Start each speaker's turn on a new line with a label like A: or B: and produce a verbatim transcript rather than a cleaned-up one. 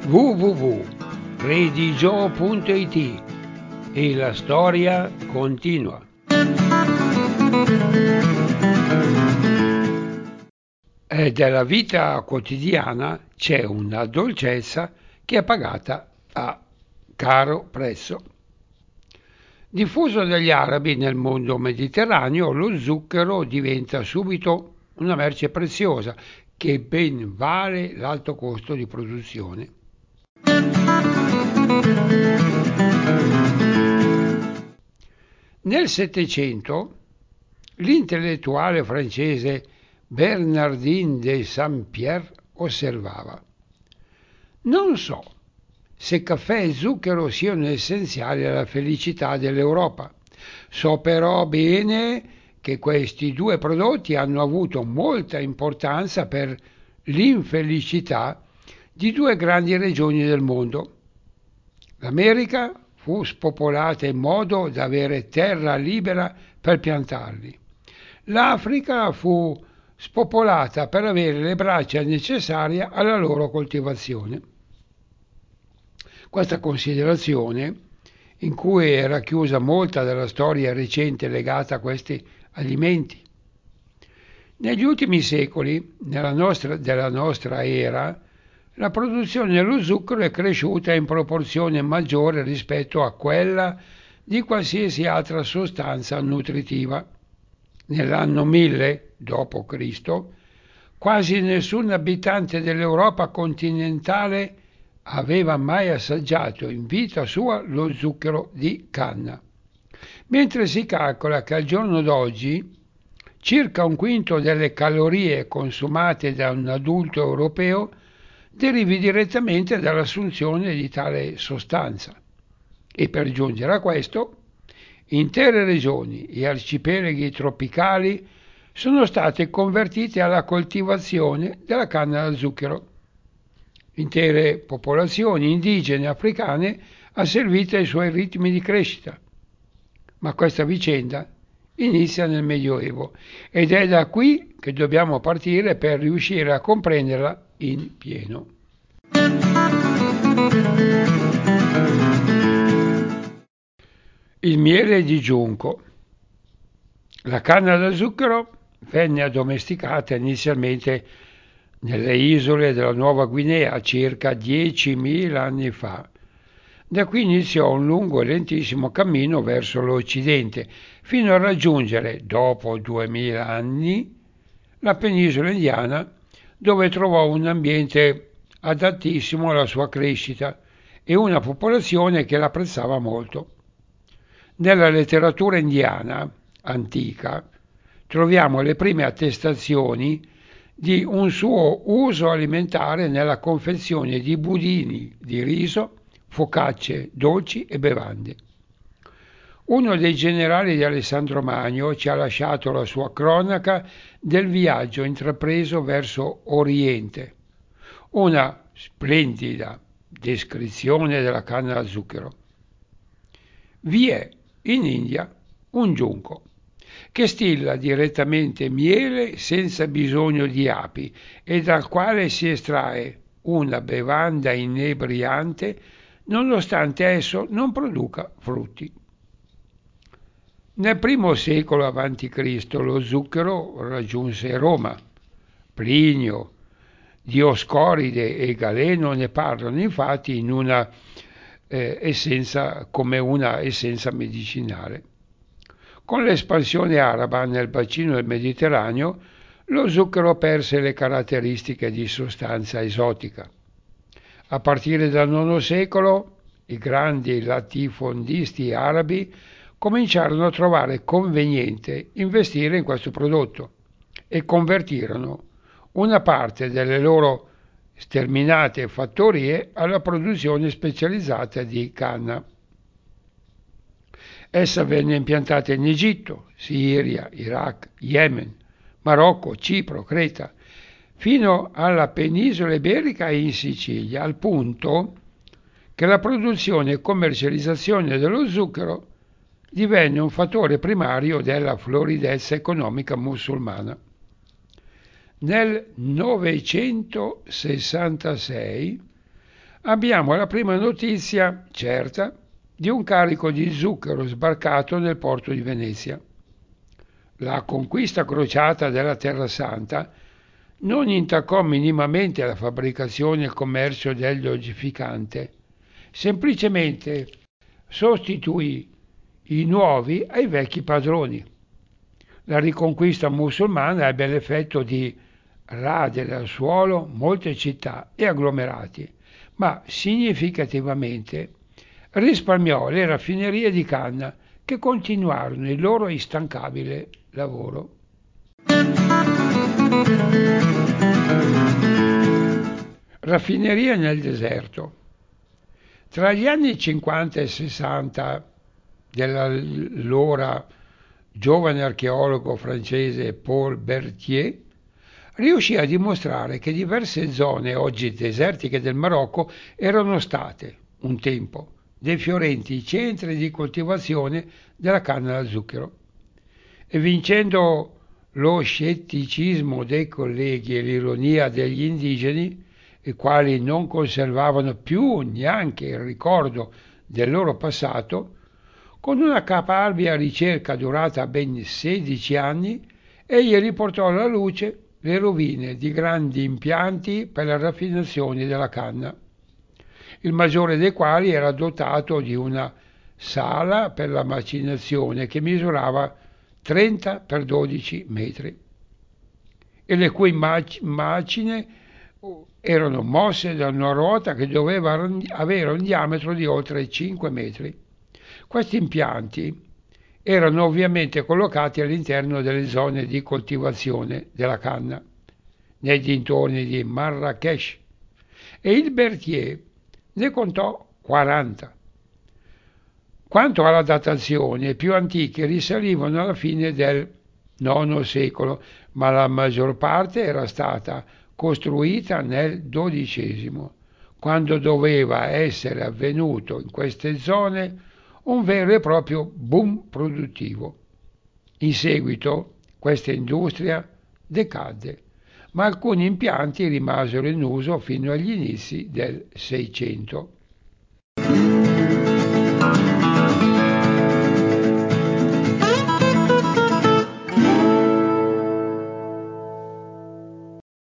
A: w w w punto redigio punto it e la storia continua. E della vita quotidiana c'è una dolcezza che è pagata a caro prezzo. Diffuso dagli arabi nel mondo mediterraneo, lo zucchero diventa subito una merce preziosa che ben vale l'alto costo di produzione. Nel Settecento l'intellettuale francese Bernardin de Saint-Pierre osservava: «Non so se caffè e zucchero siano essenziali alla felicità dell'Europa. So però bene che questi due prodotti hanno avuto molta importanza per l'infelicità di due grandi regioni del mondo. L'America fu spopolata in modo da avere terra libera per piantarli. L'Africa fu spopolata per avere le braccia necessarie alla loro coltivazione». Questa considerazione, in cui è racchiusa molta della storia recente legata a questi alimenti. Negli ultimi secoli, nella nostra, della nostra era, la produzione dello zucchero è cresciuta in proporzione maggiore rispetto a quella di qualsiasi altra sostanza nutritiva. Nell'anno mille dopo Cristo, quasi nessun abitante dell'Europa continentale aveva mai assaggiato in vita sua lo zucchero di canna, mentre si calcola che al giorno d'oggi circa un quinto delle calorie consumate da un adulto europeo derivi direttamente dall'assunzione di tale sostanza. E per giungere a questo, intere regioni e arcipelaghi tropicali sono state convertite alla coltivazione della canna da zucchero. Intere popolazioni indigene africane asservite ai suoi ritmi di crescita. Ma questa vicenda inizia nel Medioevo ed è da qui che dobbiamo partire per riuscire a comprenderla in pieno. Il miele di giunco. La canna da zucchero venne addomesticata inizialmente nelle isole della Nuova Guinea circa diecimila anni fa. Da qui iniziò un lungo e lentissimo cammino verso l'Occidente, fino a raggiungere, dopo duemila anni, la penisola indiana, dove trovò un ambiente adattissimo alla sua crescita e una popolazione che l'apprezzava molto. Nella letteratura indiana antica troviamo le prime attestazioni di un suo uso alimentare nella confezione di budini di riso, focacce, dolci e bevande. Uno dei generali di Alessandro Magno ci ha lasciato la sua cronaca del viaggio intrapreso verso Oriente, una splendida descrizione della canna da zucchero. Vi è in India un giunco che stilla direttamente miele senza bisogno di api e dal quale si estrae una bevanda inebriante nonostante esso non produca frutti. Nel primo secolo avanti Cristo lo zucchero raggiunse Roma. Plinio, Dioscoride e Galeno ne parlano infatti in una eh, essenza, come una essenza medicinale. Con l'espansione araba nel bacino del Mediterraneo, lo zucchero perse le caratteristiche di sostanza esotica. A partire dal nono secolo, i grandi latifondisti arabi cominciarono a trovare conveniente investire in questo prodotto e convertirono una parte delle loro sterminate fattorie alla produzione specializzata di canna. Essa venne impiantata in Egitto, Siria, Iraq, Yemen, Marocco, Cipro, Creta, fino alla penisola iberica e in Sicilia, al punto che la produzione e commercializzazione dello zucchero divenne un fattore primario della floridezza economica musulmana. Nel novecentosessantasei abbiamo la prima notizia certa di un carico di zucchero sbarcato nel porto di Venezia. La conquista crociata della Terra Santa non intaccò minimamente la fabbricazione e il commercio del dolcificante, semplicemente sostituì i nuovi ai vecchi padroni. La riconquista musulmana ebbe l'effetto di radere al suolo molte città e agglomerati, ma significativamente risparmiò le raffinerie di canna che continuarono il loro instancabile lavoro. Raffineria nel deserto. Tra gli anni cinquanta e sessanta dell'allora giovane archeologo francese Paul Berthier riuscì a dimostrare che diverse zone oggi desertiche del Marocco erano state, un tempo, dei fiorenti centri di coltivazione della canna da zucchero. E vincendo lo scetticismo dei colleghi e l'ironia degli indigeni, i quali non conservavano più neanche il ricordo del loro passato, con una caparbia ricerca durata ben sedici anni, egli riportò alla luce le rovine di grandi impianti per la raffinazione della canna, il maggiore dei quali era dotato di una sala per la macinazione che misurava trenta per dodici metri e le cui mac- macine erano mosse da una ruota che doveva avere un diametro di oltre cinque metri. Questi impianti erano ovviamente collocati all'interno delle zone di coltivazione della canna, nei dintorni di Marrakech, e il Berthier ne contò quaranta. Quanto alla datazione, i più antichi risalivano alla fine del nono secolo, ma la maggior parte era stata costruita nel dodicesimo, quando doveva essere avvenuto in queste zone un vero e proprio boom produttivo. In seguito questa industria decadde, ma alcuni impianti rimasero in uso fino agli inizi del Seicento.